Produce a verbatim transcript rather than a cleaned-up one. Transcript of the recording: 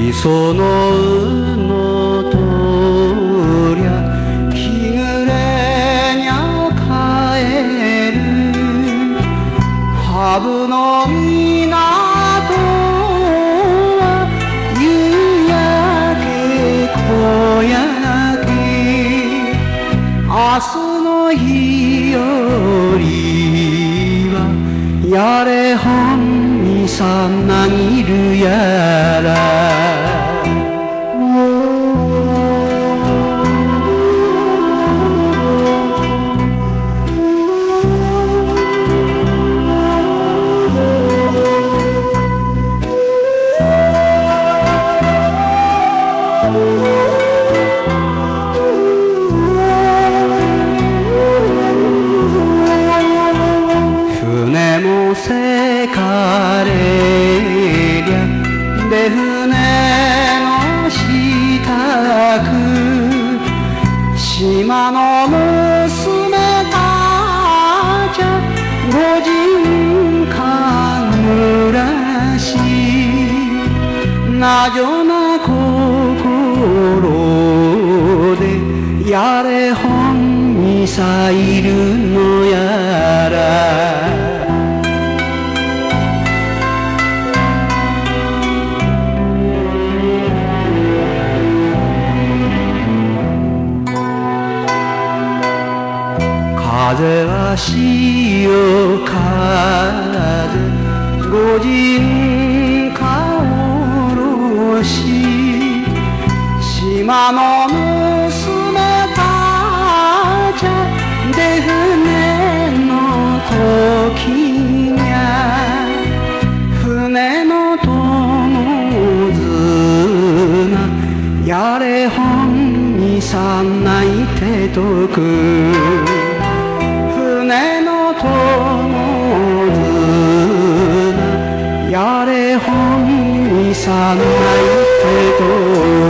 磯のうのとりゃ日暮れにゃ帰るハブの港は夕焼け小焼け明日の日よりはやれ本にさなぎるやら船もせかれりゃ出船の支度島の娘たちゃご人間暮らしなじょな心でやれ本に咲いるのやら風は潮風ご人かおろし島の娘たちゃ出船の時にゃ船の友綱やれ本にさないてとく船の友綱やれ本にさないてと